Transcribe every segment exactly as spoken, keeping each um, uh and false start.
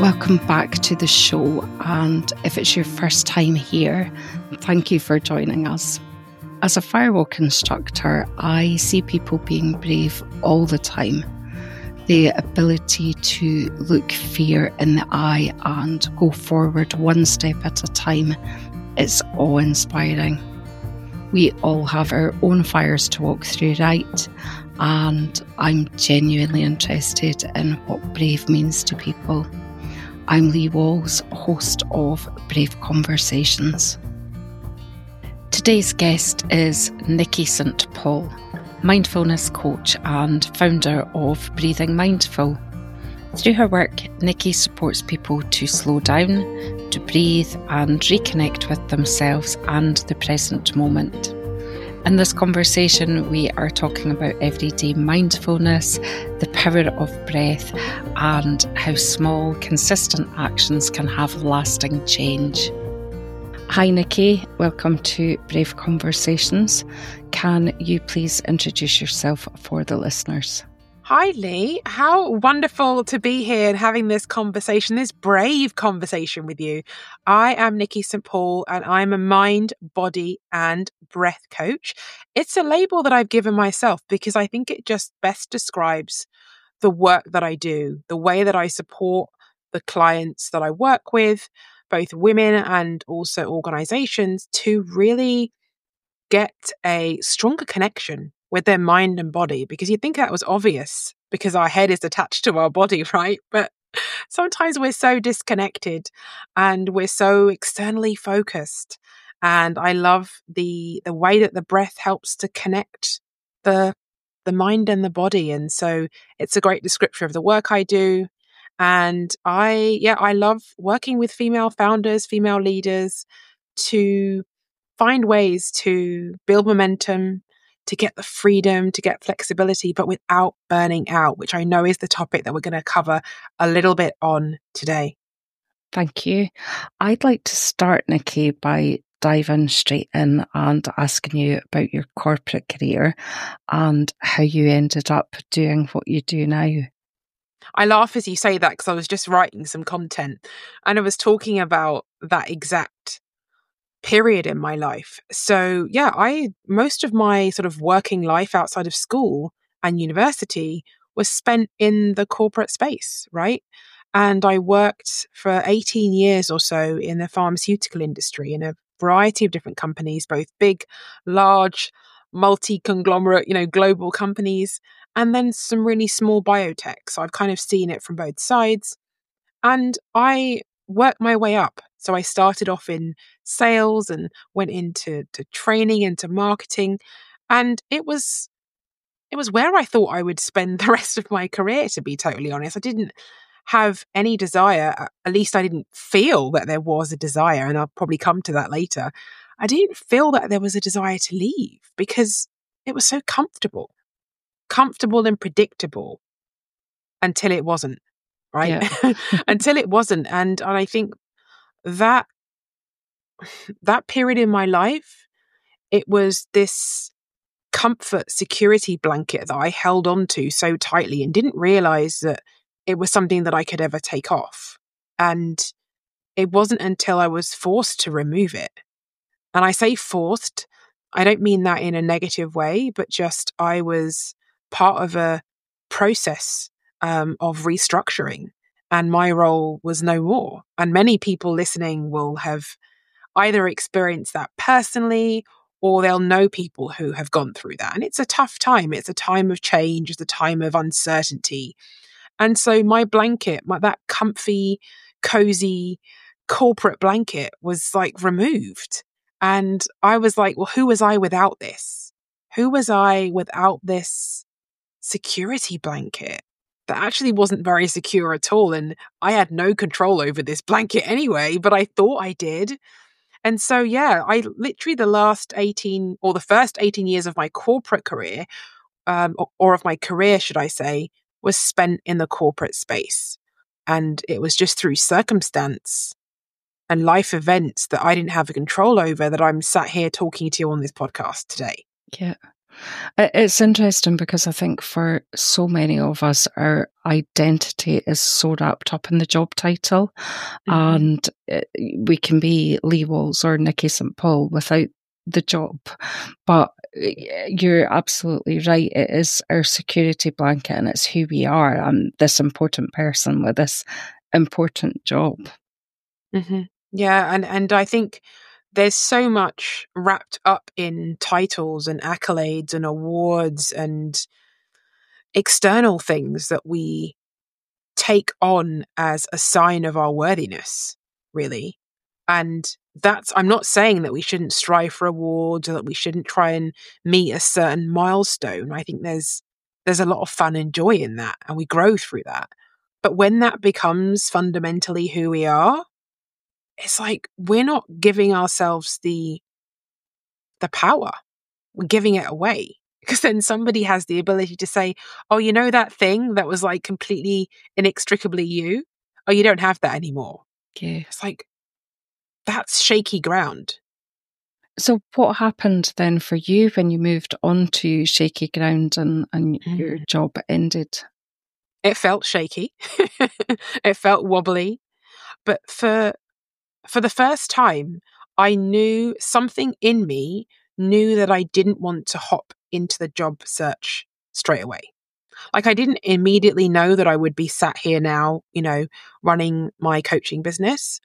Welcome back to the show, and if it's your first time here, thank you for joining us. As a firewalk instructor, I see people being brave all the time. The ability to look fear in the eye and go forward one step at a time is awe-inspiring. We all have our own fires to walk through, right? And I'm genuinely interested in what brave means to people. I'm Lee Walls, host of Brave Conversations. Today's guest is Nikki Saint Paul, mindfulness coach and founder of Breathing Mindful. Through her work, Nikki supports people to slow down, to breathe and reconnect with themselves and the present moment. In this conversation, we are talking about everyday mindfulness, the power of breath, and how small, consistent actions can have lasting change. Hi, Nikki. Welcome to Brave Conversations. Can you please introduce yourself for the listeners? Hi, Lee. How wonderful to be here and having this conversation, this brave conversation with you. I am Nikki Saint Paul and I'm a mind, body and breath coach. It's a label that I've given myself because I think it just best describes the work that I do, the way that I support the clients that I work with, both women and also organizations, to really get a stronger connection with their mind and body, because you'd think that was obvious because our head is attached to our body, right? But sometimes we're so disconnected and we're so externally focused. And I love the the way that the breath helps to connect the the mind and the body. And so it's a great description of the work I do. And I, yeah, I love working with female founders, female leaders to find ways to build momentum, to get the freedom, to get flexibility, but without burning out, which I know is the topic that we're going to cover a little bit on today. Thank you. I'd like to start, Nikki, by diving straight in and asking you about your corporate career and how you ended up doing what you do now. I laugh as you say that because I was just writing some content and I was talking about that exact period in my life. So yeah, I most of my sort of working life outside of school and university was spent in the corporate space, right? And I worked for eighteen years or so in the pharmaceutical industry in a variety of different companies, both big, large, multi-conglomerate, you know, global companies, and then some really small biotech. So I've kind of seen it from both sides. And I worked my way up. So I started off in sales and went into to training, into marketing. And it was it was where I thought I would spend the rest of my career, to be totally honest. I didn't have any desire, at least I didn't feel that there was a desire, and I'll probably come to that later. I didn't feel that there was a desire to leave because it was so comfortable, comfortable and predictable until it wasn't. Right? Yeah. Until it wasn't. And, and I think that that period in my life, it was this comfort security blanket that I held on to so tightly and didn't realize that it was something that I could ever take off. And it wasn't until I was forced to remove it. And I say forced, I don't mean that in a negative way, but just I was part of a process um, of restructuring. And my role was no more. And many people listening will have either experienced that personally or they'll know people who have gone through that. And it's a tough time. It's a time of change. It's a time of uncertainty. And so my blanket, my, that comfy, cozy corporate blanket was like removed. And I was like, well, who was I without this? Who was I without this security blanket? That actually wasn't very secure at all. And I had no control over this blanket anyway, but I thought I did. And so, yeah, I literally the last eighteen or the first eighteen years of my corporate career, um, or, or of my career, should I say, was spent in the corporate space. And it was just through circumstance and life events that I didn't have a control over that I'm sat here talking to you on this podcast today. Yeah. It's interesting because I think for so many of us, our identity is so wrapped up in the job title, Mm-hmm. and we can be Lee Walls or Nikki Saint Paul without the job. But you're absolutely right. It is our security blanket, and it's who we are. I'm this important person with this important job. Mm-hmm. Yeah, and and I think there's so much wrapped up in titles and accolades and awards and external things that we take on as a sign of our worthiness, really. And that's, I'm not saying that we shouldn't strive for awards or that we shouldn't try and meet a certain milestone. I think there's there's a lot of fun and joy in that, and we grow through that. But when that becomes fundamentally who we are, it's like we're not giving ourselves the the power. We're giving it away. Because then somebody has the ability to say, oh, you know that thing that was like completely inextricably you? Oh, you don't have that anymore. Yeah. It's like, that's shaky ground. So what happened then for you when you moved on to shaky ground and, and Mm. your job ended? It felt shaky. It felt wobbly. But for for the first time, I knew something in me knew that I didn't want to hop into the job search straight away. Like, I didn't immediately know that I would be sat here now, you know, running my coaching business.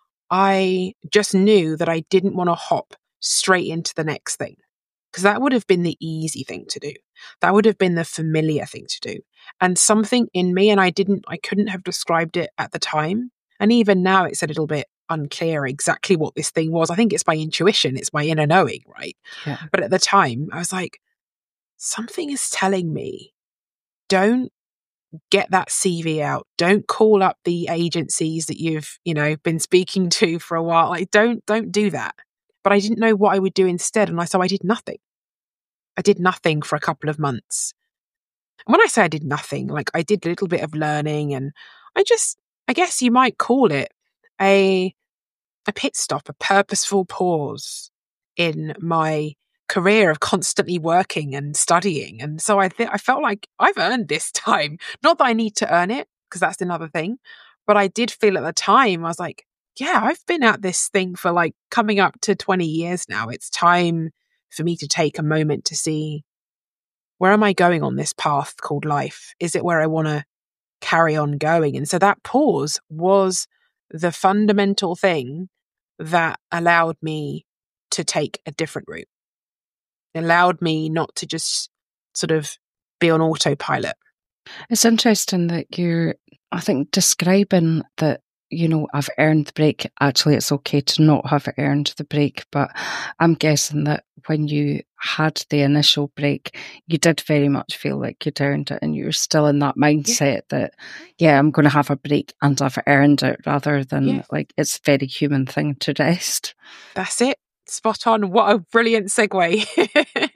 I just knew that I didn't want to hop straight into the next thing, because that would have been the easy thing to do. That would have been the familiar thing to do. And something in me, and I didn't, I couldn't have described it at the time. And even now it's a little bit unclear exactly what this thing was. I think it's my intuition. It's my inner knowing, right? Yeah. But at the time I was like, something is telling me, don't get that C V out. Don't call up the agencies that you've, you know, been speaking to for a while. Like, don't, don't do that. But I didn't know what I would do instead. And I, so I did nothing. I did nothing for a couple of months. And when I say I did nothing, like, I did a little bit of learning, and I just, I guess you might call it a, a pit stop, a purposeful pause in my career of constantly working and studying. And so I think I felt like I've earned this time. Not that I need to earn it, because that's another thing. But I did feel at the time, I was like, yeah, I've been at this thing for like coming up to twenty years now. It's time for me to take a moment to see, where am I going on this path called life? Is it where I want to carry on going? And so that pause was the fundamental thing that allowed me to take a different route. It allowed me not to just sort of be on autopilot. It's interesting that you're, I think, describing that, you know, I've earned the break. Actually, it's okay to not have earned the break, but I'm guessing that when you had the initial break, you did very much feel like you'd earned it, and you were still in that mindset yeah. that, yeah, I'm going to have a break and I've earned it, rather than yeah. like, it's a very human thing to rest. That's it. Spot on. What a brilliant segue.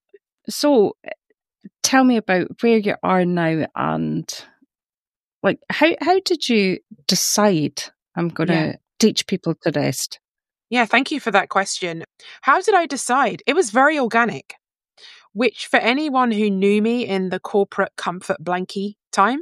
So tell me about where you are now, and like, how, how did you decide I'm going to yeah. teach people to rest? Yeah, thank you for that question. How did I decide? It was very organic, which for anyone who knew me in the corporate comfort blankie time,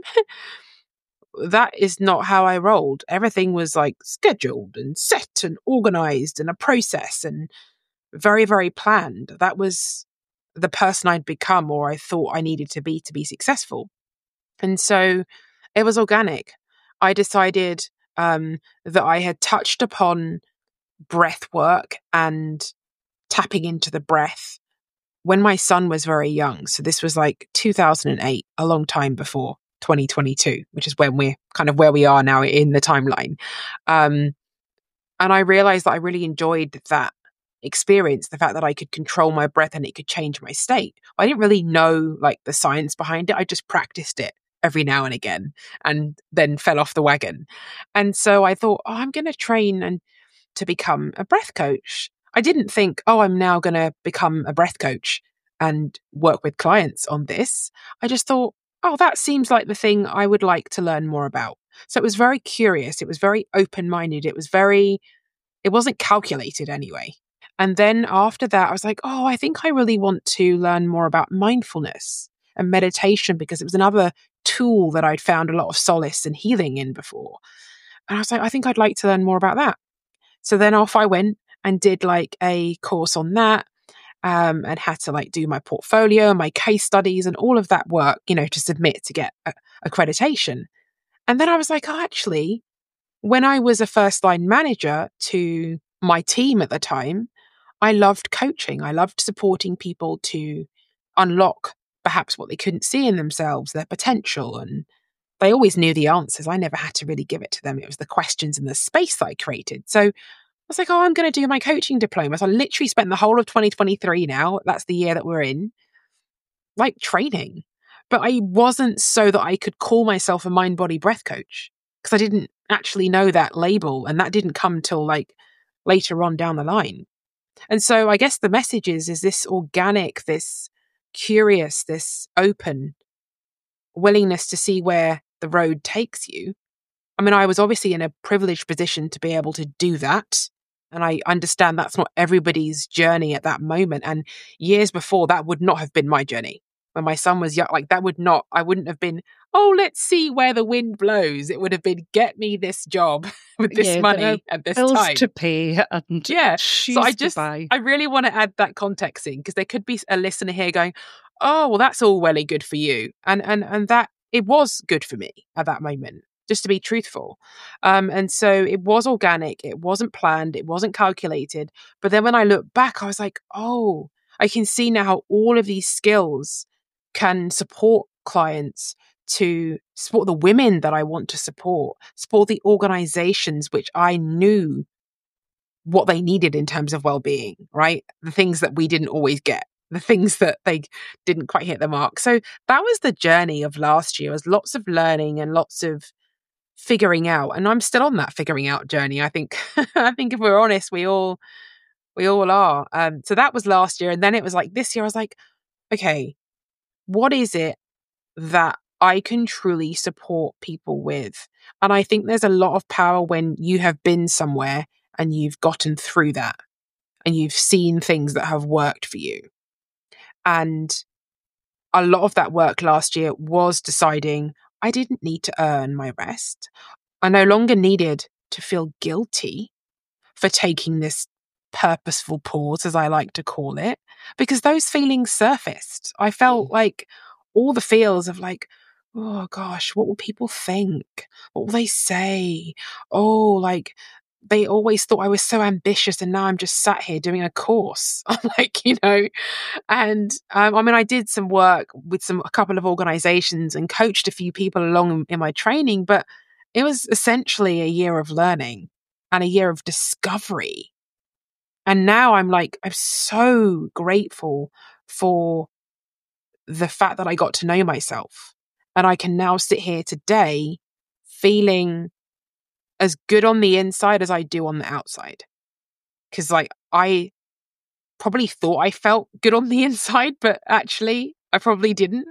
that is not how I rolled. Everything was like scheduled and set and organized and a process and very, very planned. That was the person I'd become, or I thought I needed to be to be successful. And so it was organic. I decided um, that I had touched upon breath work and tapping into the breath when my son was very young. So this was like two thousand eight, a long time before twenty twenty-two, which is when we're kind of where we are now in the timeline. Um, and I realized that I really enjoyed that experience, the fact that I could control my breath and it could change my state. I didn't really know like the science behind it. I just practiced it every now and again, and then fell off the wagon. And so I thought, oh, I'm going to train and to become a breath coach. I didn't think, oh, I'm now going to become a breath coach and work with clients on this. I just thought, oh, that seems like the thing I would like to learn more about. So it was very curious. It was very open-minded. It was very, it wasn't calculated anyway. And then after that, I was like, oh, I think I really want to learn more about mindfulness and meditation, because it was another tool that I'd found a lot of solace and healing in before. And I was like, I think I'd like to learn more about that. So then off I went and did like a course on that, um, and had to like do my portfolio, my case studies and all of that work, you know, to submit to get a- accreditation. And then I was like, oh, actually, when I was a first line manager to my team at the time, I loved coaching. I loved supporting people to unlock perhaps what they couldn't see in themselves, their potential. And they always knew the answers. I never had to really give it to them. It was the questions and the space that I created. So I was like, oh, I'm going to do my coaching diploma. So I literally spent the whole of twenty twenty-three now, that's the year that we're in, like training. But I wasn't so that I could call myself a mind, body, breath coach, because I didn't actually know that label. And that didn't come till like later on down the line. And so I guess the message is, is this organic, this curious, this open willingness to see where the road takes you. I mean, I was obviously in a privileged position to be able to do that. And I understand that's not everybody's journey at that moment. And years before, that would not have been my journey. When my son was young, like that would not, I wouldn't have been, oh, let's see where the wind blows. It would have been, get me this job with this Yeah, money at this bills time. to pay and Yeah. shoes So I to just, buy. I really want to add that context in, because there could be a listener here going, oh, well, that's all well and good for you. And, and, and that it was good for me at that moment, just to be truthful. Um, and so it was organic. It wasn't planned. It wasn't calculated. But then when I look back, I was like, oh, I can see now how all of these skills can support clients, to support the women that I want to support, support the organizations which I knew what they needed in terms of well-being, right? The things that we didn't always get, the things that they didn't quite hit the mark. So that was the journey of last year. It was lots of learning and lots of figuring out. And I'm still on that figuring out journey. I think, I think if we're honest, we all, we all are. Um, so that was last year. And then it was like this year, I was like, okay, what is it that I can truly support people with? And I think there's a lot of power when you have been somewhere and you've gotten through that and you've seen things that have worked for you. And a lot of that work last year was deciding I didn't need to earn my rest. I no longer needed to feel guilty for taking this purposeful pause, as I like to call it, because those feelings surfaced. I felt like all the feels of like, oh gosh, what will people think? What will they say? Oh, like they always thought I was so ambitious, and now I'm just sat here doing a course. I'm like, you know, and um, I mean, I did some work with some a couple of organizations and coached a few people along in, in my training, but it was essentially a year of learning and a year of discovery. And now I'm like, I'm so grateful for the fact that I got to know myself. And I can now sit here today feeling as good on the inside as I do on the outside. Because like I probably thought I felt good on the inside, but actually I probably didn't.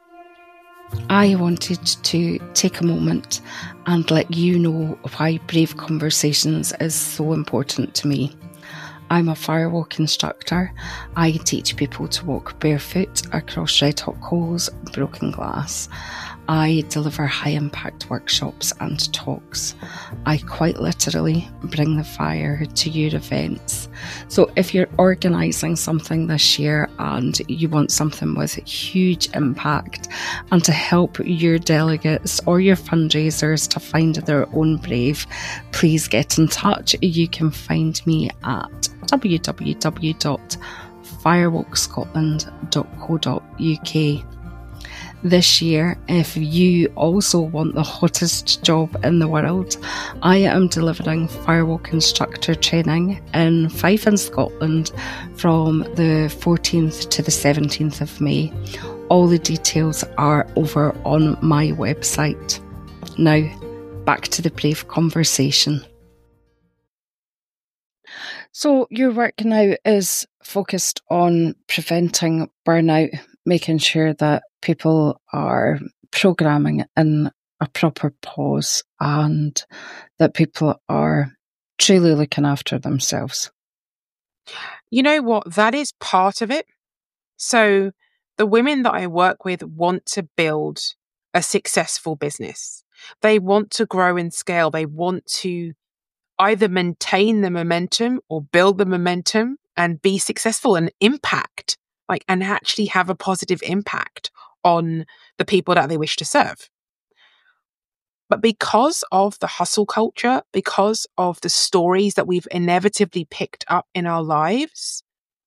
I wanted to take a moment and let you know why Brave Conversations is so important to me. I'm a firewalk instructor. I teach people to walk barefoot across red hot coals, broken glass. I deliver high impact workshops and talks. I quite literally bring the fire to your events. So if you're organising something this year and you want something with huge impact and to help your delegates or your fundraisers to find their own brave, please get in touch. You can find me at w w w dot firewalk scotland dot co dot u k. This year, if you also want the hottest job in the world, I am delivering firewalk instructor training in Fife in Scotland from the fourteenth to the seventeenth of May. All the details are over on my website. Now, back to the Brave Conversation. So your work now is focused on preventing burnout, making sure that people are programming in a proper pause and that people are truly looking after themselves. You know what? That is part of it. So the women that I work with want to build a successful business. They want to grow and scale. They want to either maintain the momentum or build the momentum and be successful and impact, like, and actually have a positive impact on the people that they wish to serve. But because of the hustle culture, because of the stories that we've inevitably picked up in our lives,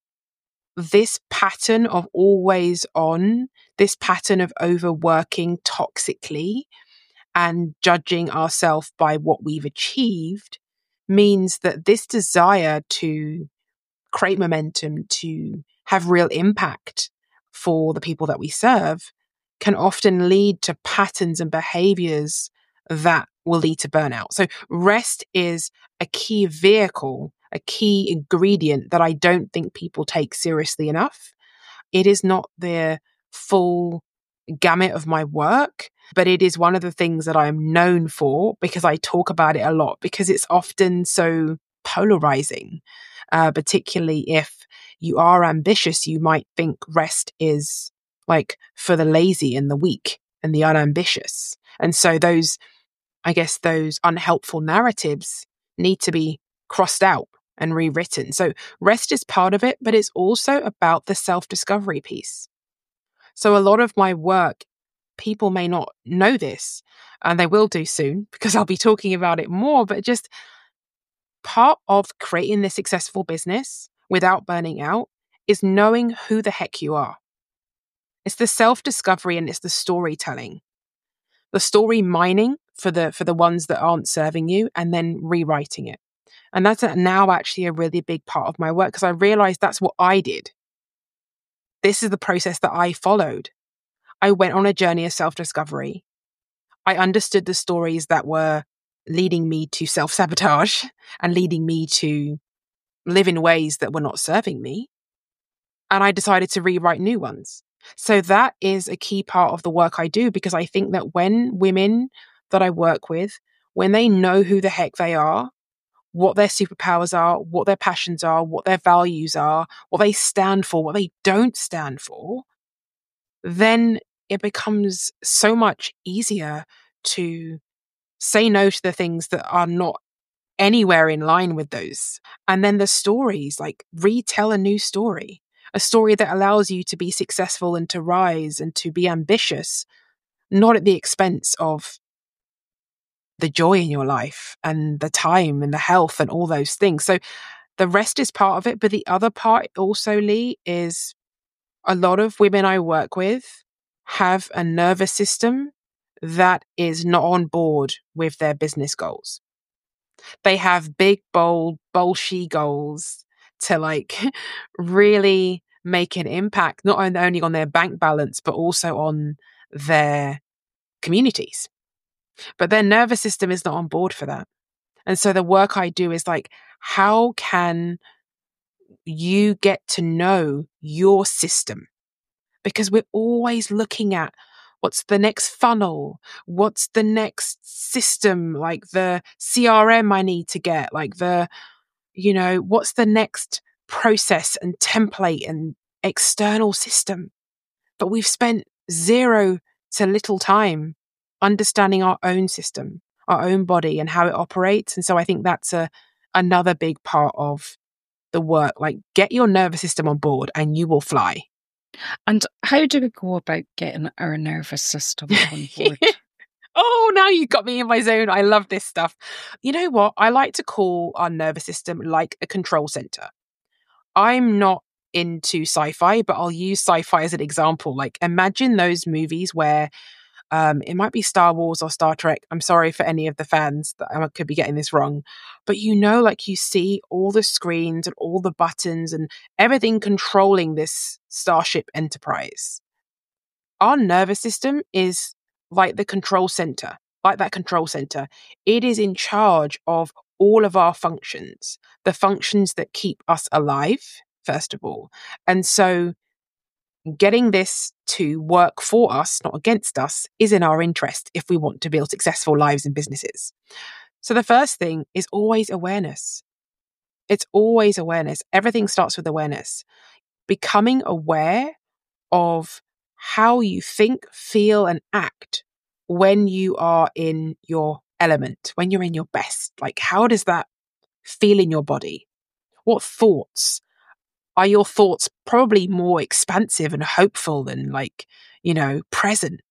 this pattern of always on, this pattern of overworking toxically and judging ourselves by what we've achieved means that this desire to create momentum, to have real impact for the people that we serve, can often lead to patterns and behaviors that will lead to burnout. So rest is a key vehicle, a key ingredient that I don't think people take seriously enough. It is not the full gamut of my work, but it is one of the things that I'm known for because I talk about it a lot, because it's often so polarizing, uh, particularly if you are ambitious. You might think rest is like for the lazy and the weak and the unambitious. And so those, I guess, those unhelpful narratives need to be crossed out and rewritten. So rest is part of it, but it's also about the self-discovery piece. So a lot of my work, people may not know this, and they will do soon because I'll be talking about it more, but just part of creating this successful business without burning out is knowing who the heck you are. It's the self-discovery and it's the storytelling. The story mining for the for the ones that aren't serving you, and then rewriting it. And that's now actually a really big part of my work because I realized that's what I did. This is the process that I followed. I went on a journey of self-discovery. I understood the stories that were leading me to self-sabotage and leading me to live in ways that were not serving me. And I decided to rewrite new ones. So that is a key part of the work I do, because I think that when women that I work with, when they know who the heck they are, what their superpowers are, what their passions are, what their values are, what they stand for, what they don't stand for, then it becomes so much easier to say no to the things that are not anywhere in line with those. And then the stories, like retell a new story, a story that allows you to be successful and to rise and to be ambitious, not at the expense of the joy in your life and the time and the health and all those things. So the rest is part of it. But the other part also, Lee, is a lot of women I work with have a nervous system that is not on board with their business goals. They have big, bold, bolshy goals to like really make an impact, not only on their bank balance, but also on their communities. But their nervous system is not on board for that. And so the work I do is like, how can you get to know your system? Because we're always looking at what's the next funnel, what's the next system, like the C R M I need to get, like the, you know, what's the next process and template and external system. But we've spent zero to little time understanding our own system, our own body and how it operates. And so I think that's a another big part of the work. Like, get your nervous system on board and you will fly. And how do we go about getting our nervous system on board? Oh, now you got me in my zone. I love this stuff. You know what? I like to call our nervous system like a control center. I'm not into sci-fi, but I'll use sci-fi as an example. Like, imagine those movies where um, it might be Star Wars or Star Trek. I'm sorry for any of the fans that I could be getting this wrong. But you know, like you see all the screens and all the buttons and everything controlling this Starship Enterprise. Our nervous system is like the control center, like that control center. It is in charge of all of our functions, the functions that keep us alive, first of all. And so getting this to work for us, not against us, is in our interest if we want to build successful lives and businesses. So the first thing is always awareness. It's always awareness. Everything starts with awareness. Becoming aware of how you think, feel, and act when you are in your element, when you're in your best. Like, how does that feel in your body? What thoughts? Are your thoughts probably more expansive and hopeful than, like, you know, present?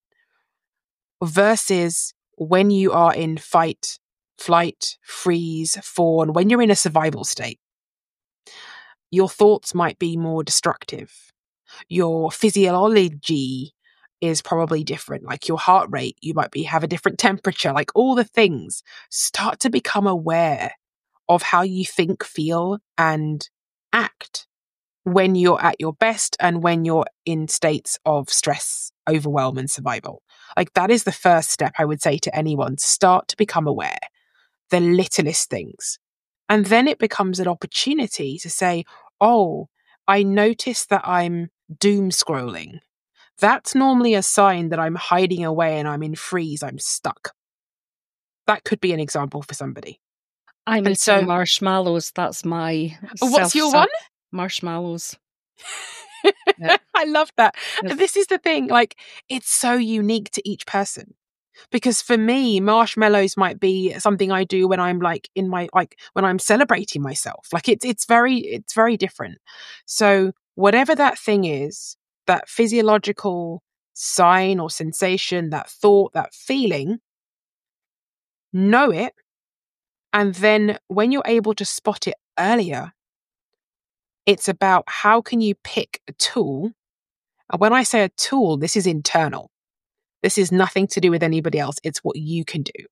Versus when you are in fight, flight, freeze, fawn, when you're in a survival state, your thoughts might be more destructive. Your physiology is probably different, like your heart rate, you might be have a different temperature, like all the things. Start to become aware of how you think, feel, and act when you're at your best and when you're in states of stress, overwhelm, and survival. Like, that is the first step I would say to anyone. Start to become aware, the littlest things. And then it becomes an opportunity to say, oh, I notice that I'm doom scrolling. That's normally a sign that I'm hiding away and I'm in freeze, I'm stuck. That could be an example for somebody. I'm And eating so- marshmallows. That's my What's your self-sub- one? Marshmallows. Yeah. I love that. Yes. This is the thing, like, it's so unique to each person. Because for me, marshmallows might be something I do when I'm like in my, like when I'm celebrating myself. Like, it's, it's very, it's very different. So whatever that thing is, that physiological sign or sensation, that thought, that feeling, know it. And then when you're able to spot it earlier, it's about how can you pick a tool. And when I say a tool, this is internal. This is nothing to do with anybody else. It's what you can do.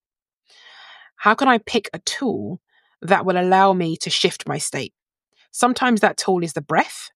How can I pick a tool that will allow me to shift my state? Sometimes that tool is the breath.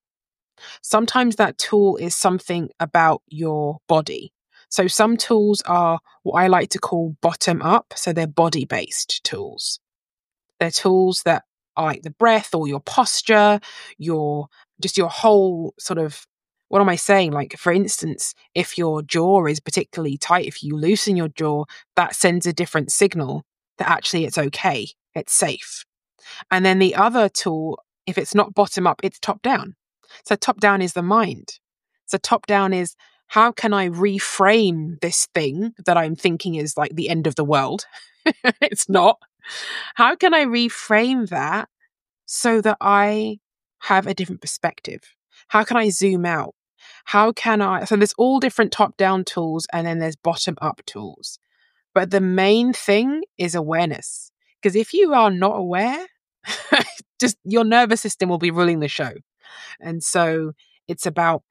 Sometimes that tool is something about your body. So some tools are what I like to call bottom up. So they're body based tools. They're tools that are like the breath or your posture, your, just your whole sort of, what am I saying? Like, for instance, if your jaw is particularly tight, if you loosen your jaw, that sends a different signal that actually it's okay, it's safe. And then the other tool, if it's not bottom up, it's top down. So top down is the mind. So top down is, how can I reframe this thing that I'm thinking is like the end of the world? It's not. How can I reframe that so that I have a different perspective? How can I zoom out? How can I, so there's all different top down tools and then there's bottom up tools. But the main thing is awareness. Because if you are not aware, just your nervous system will be ruling the show. And so it's about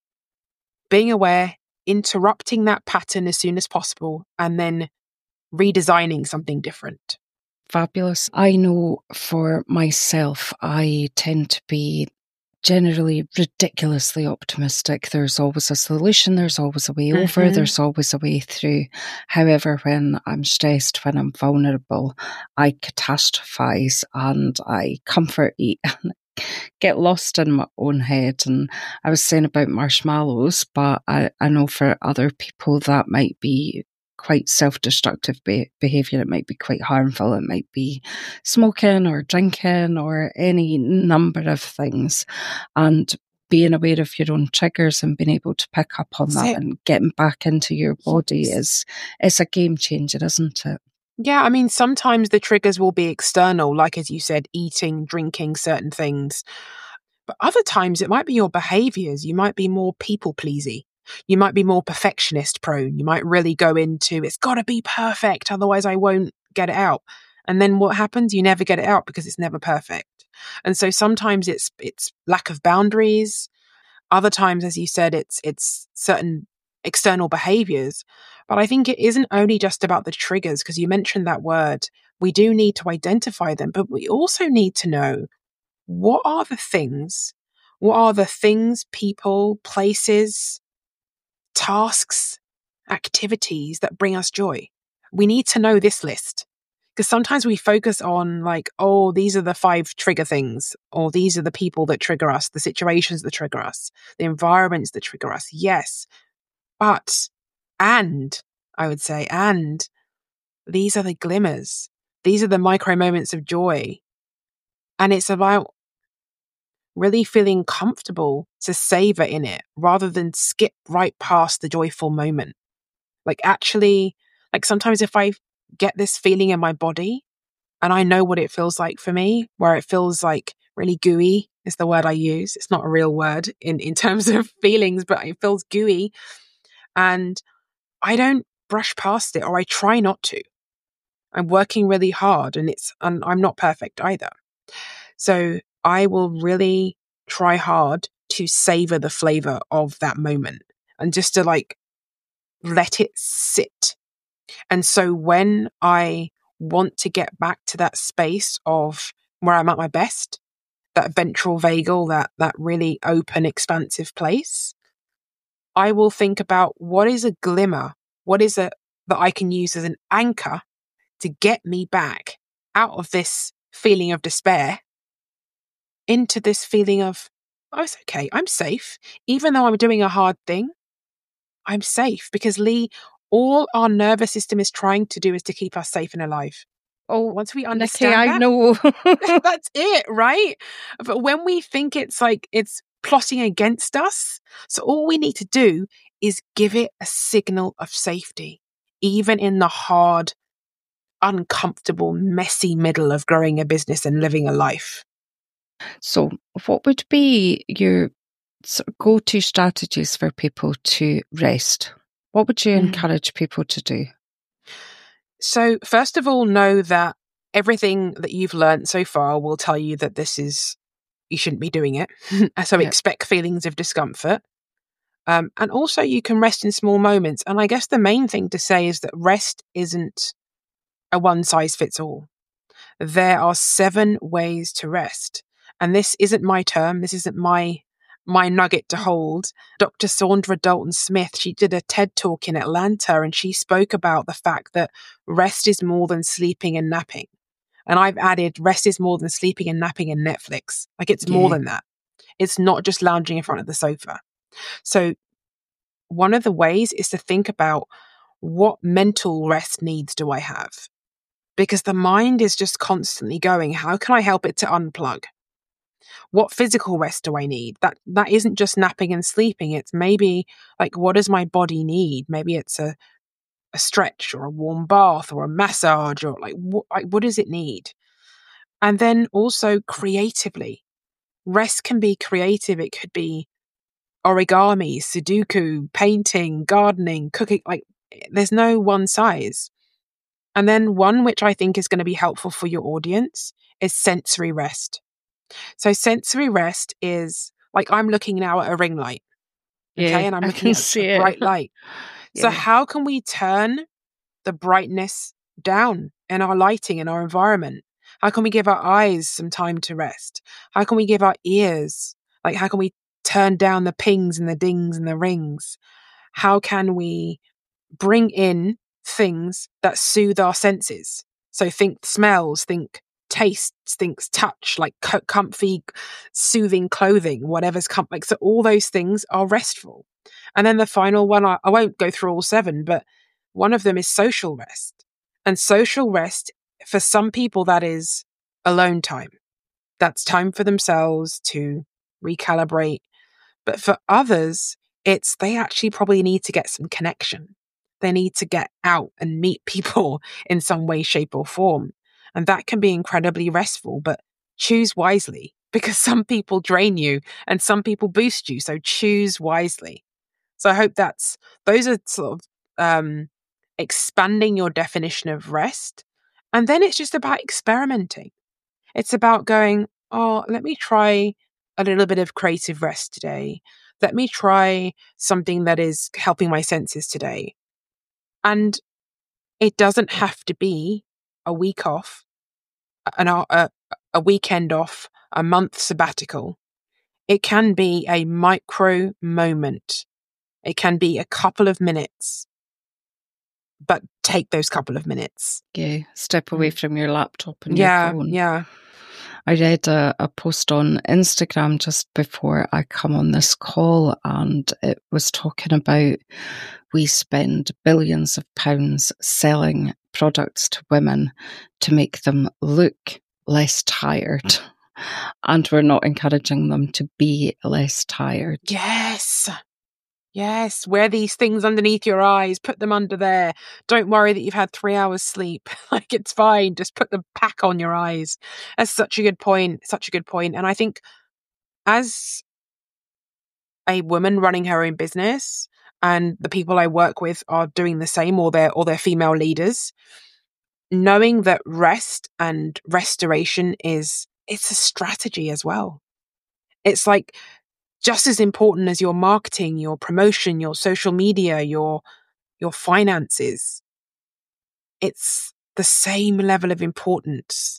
being aware, interrupting that pattern as soon as possible, and then redesigning something different. Fabulous. I know for myself, I tend to be generally ridiculously optimistic. There's always a solution, there's always a way mm-hmm. over, there's always a way through. However, when I'm stressed, when I'm vulnerable, I catastrophize and I comfort eat and get lost in my own head. And I was saying about marshmallows, but I, I know for other people that might be quite self-destructive be- behaviour. It might be quite harmful. It might be smoking or drinking or any number of things. And being aware of your own triggers and being able to pick up on that and getting back into your body is, is a game changer, isn't it? Yeah, I mean, sometimes the triggers will be external, like, as you said, eating, drinking, certain things. But other times it might be your behaviours. You might be more people-pleasy. You might be more perfectionist prone. You might really go into, it's got to be perfect, otherwise I won't get it out. And then what happens? You never get it out because it's never perfect. And so sometimes it's it's lack of boundaries. Other times, as you said, it's it's certain external behaviors. But I think it isn't only just about the triggers, because you mentioned that word. We do need to identify them, but we also need to know, what are the things, what are the things, people, places, tasks, activities that bring us joy? We need to know this list. Because sometimes we focus on like, oh, these are the five trigger things, or these are the people that trigger us, the situations that trigger us, the environments that trigger us. Yes. But, and, I would say, and these are the glimmers. These are the micro moments of joy And it's about really feeling comfortable to savor in it rather than skip right past the joyful moment. Like actually, like sometimes if I get this feeling in my body and I know what it feels like for me, where it feels like really gooey is the word I use. It's not a real word in, in terms of feelings, but it feels gooey. And I don't brush past it, or I try not to. I'm working really hard, and it's, and I'm not perfect either. So I will really try hard to savor the flavor of that moment and just to like let it sit. And so when I want to get back to that space of where I'm at my best, that ventral vagal, that, that really open, expansive place, I will think about what is a glimmer, what is it that I can use as an anchor to get me back out of this feeling of despair into this feeling of, oh, it's okay, I'm safe. Even though I'm doing a hard thing, I'm safe. Because Lee, all our nervous system is trying to do is to keep us safe and alive. Oh, Once we Nikki, understand I that, know. that's it, right? But when we think it's like it's plotting against us, so all we need to do is give it a signal of safety, even in the hard, uncomfortable, messy middle of growing a business and living a life. So what would be your sort of go-to strategies for people to rest? What would you Mm. encourage people to do? So first of all, know that everything that you've learned so far will tell you that this is, you shouldn't be doing it. So Yep. expect feelings of discomfort. Um, and also you can rest in small moments. And I guess the main thing to say is that rest isn't a one size fits all. There are seven ways to rest. And this isn't my term. This isn't my my nugget to hold. Doctor Saundra Dalton Smith, she did a TED talk in Atlanta, and she spoke about the fact that rest is more than sleeping and napping. And I've added rest is more than sleeping and napping and Netflix. Like it's more Yeah. than that. It's not just lounging in front of the sofa. So one of the ways is to think about, what mental rest needs do I have? Because the mind is just constantly going, how can I help it to unplug? What physical rest do I need? That that isn't just napping and sleeping. It's maybe like, what does my body need? Maybe it's a, a stretch or a warm bath or a massage, or like what, like what does it need? And then also creatively, rest can be creative. It could be origami, Sudoku, painting, gardening, cooking. Like there's no one size. And then one which I think is going to be helpful for your audience is sensory rest. So sensory rest is like, I'm looking now at a ring light. Okay. Yeah, And I'm I looking can at see a it. bright light. So Yeah. how can we turn the brightness down in our lighting, in our environment? How can we give our eyes some time to rest? How can we give our ears, like how can we turn down the pings and the dings and the rings? How can we bring in things that soothe our senses? So think smells, think tastes, think touch, like co- comfy, soothing clothing, whatever's com- like, so all those things are restful. And then the final one, I, I won't go through all seven, but one of them is social rest. And social rest, for some people, that is alone time. That's time for themselves to recalibrate. But for others, it's they actually probably need to get some connection. They need to get out and meet people in some way, shape, or form. And that can be incredibly restful, but choose wisely, because some people drain you and some people boost you. So choose wisely. So I hope that's, those are sort of um, expanding your definition of rest. And then it's just about experimenting. It's about going, oh, let me try a little bit of creative rest today. Let me try something that is helping my senses today. And it doesn't have to be a week off, an, a, a weekend off, a month sabbatical. It can be a micro moment. It can be a couple of minutes, but take those couple of minutes. Yeah, step away Mm. from your laptop and Yeah, your phone. yeah. I read a, a post on Instagram just before I come on this call, and it was talking about we spend billions of pounds selling products to women to make them look less tired. and we're not encouraging them to be less tired. Yes. Yes. Wear these things underneath your eyes. Put them under there. Don't worry that you've had three hours sleep. Like, it's fine. Just put the pack on your eyes. That's such a good point. Such a good point. And I think as a woman running her own business, and the people I work with are doing the same, or they're, or they're female leaders, knowing that rest and restoration is, it's a strategy as well. It's like just as important as your marketing, your promotion, your social media, your, your finances. It's the same level of importance.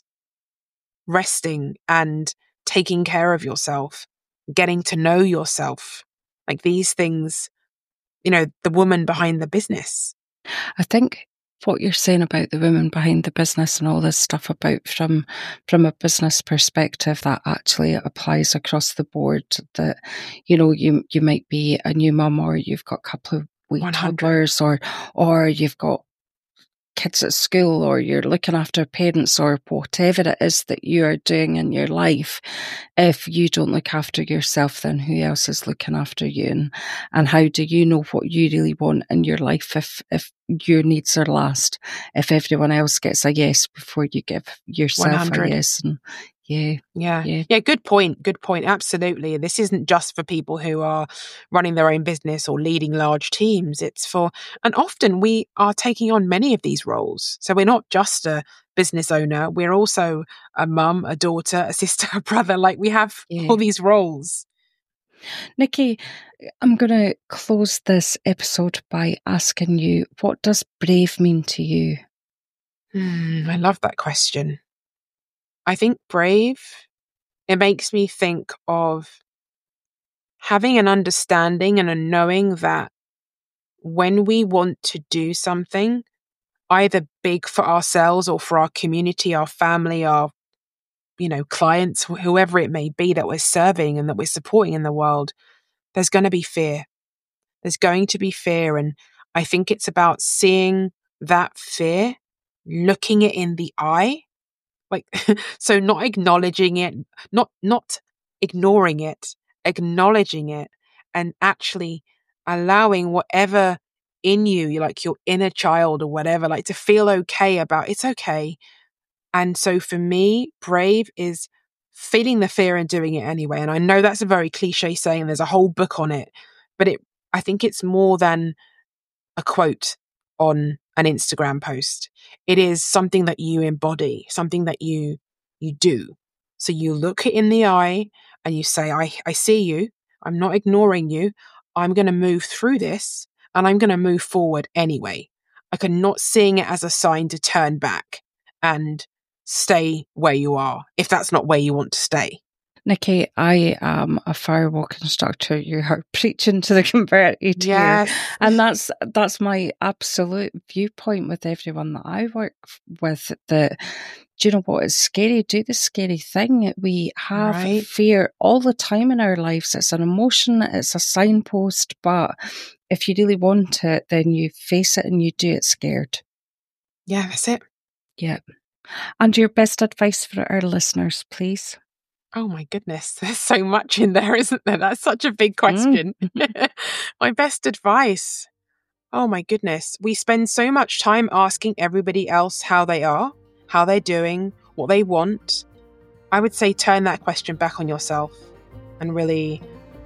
Resting and taking care of yourself, getting to know yourself, like these things, you know, the woman behind the business. I think what you're saying about the women behind the business and all this stuff about from from a business perspective, that actually applies across the board. That, you know, you you might be a new mum, or you've got a couple of wee toddlers, or or you've got kids at school, or you're looking after parents, or whatever it is that you are doing in your life. If you don't look after yourself, then who else is looking after you? And, and how do you know what you really want in your life if, if your needs are last? If everyone else gets a yes before you give yourself one hundred. A yes. And yeah, yeah, yeah, yeah. Good point. Good point. Absolutely. This isn't just for people who are running their own business or leading large teams. It's for, and often we are taking on many of these roles. So we're not just a business owner. We're also a mum, a daughter, a sister, a brother. Like, we have yeah. all these roles. Nikki, I'm going to close this episode by asking you, what does brave mean to you? Hmm, I love that question. I think brave, it makes me think of having an understanding and a knowing that when we want to do something, either big for ourselves or for our community, our family, our, you know, clients, whoever it may be that we're serving and that we're supporting in the world, there's going to be fear. There's going to be fear. And I think it's about seeing that fear, looking it in the eye. Like, so not acknowledging it, not, not ignoring it, acknowledging it, and actually allowing whatever in you, like your inner child or whatever, like to feel okay about it's okay. And so for me, brave is feeling the fear and doing it anyway. And I know that's a very cliche saying, there's a whole book on it, but it, I think it's more than a quote on an Instagram post. It is something that you embody, something that you you do. So you look it in the eye and you say, I, I see you. I'm not ignoring you. I'm going to move through this and I'm going to move forward anyway. Like, I'm not seeing it as a sign to turn back and stay where you are, if that's not where you want to stay. Nikki, I am a firewall constructor. You are preaching to the converted yes. here. And that's that's my absolute viewpoint with everyone that I work with. That, do you know what? It's scary. Do the scary thing. We have right. fear all the time in our lives. It's an emotion. It's a signpost. But if you really want it, then you face it and you do it scared. Yeah, that's it. Yeah. And your best advice for our listeners, please? Oh my goodness, there's so much in there, isn't there? That's such a big question. Mm. My best advice. Oh my goodness. We spend so much time asking everybody else how they are, how they're doing, what they want. I would say turn that question back on yourself and really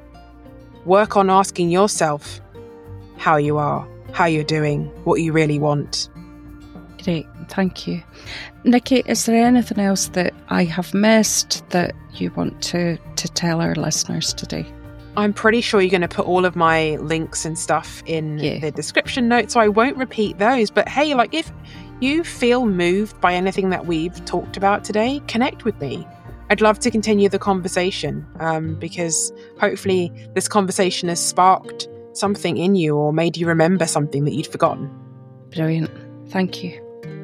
work on asking yourself how you are, how you're doing, what you really want. Great, thank you. Nikki, is there anything else that I have missed that you want to, to tell our listeners today? I'm pretty sure you're going to put all of my links and stuff in yeah. the description notes, so I won't repeat those. But hey, like, if you feel moved by anything that we've talked about today, connect with me. I'd love to continue the conversation um, because hopefully this conversation has sparked something in you or made you remember something that you'd forgotten. Brilliant. Thank you.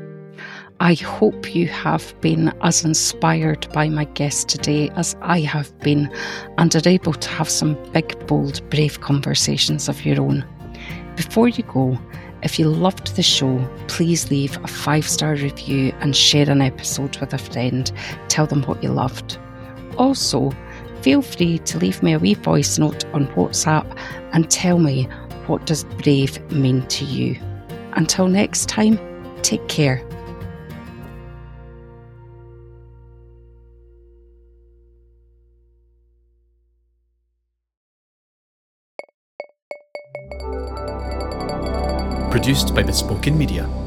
I hope you have been as inspired by my guest today as I have been and are able to have some big, bold, brave conversations of your own. Before you go, if you loved the show, please leave a five-star review and share an episode with a friend. Tell them what you loved. Also, feel free to leave me a wee voice note on WhatsApp and tell me, what does brave mean to you? Until next time, take care. Produced by Bespoken Media.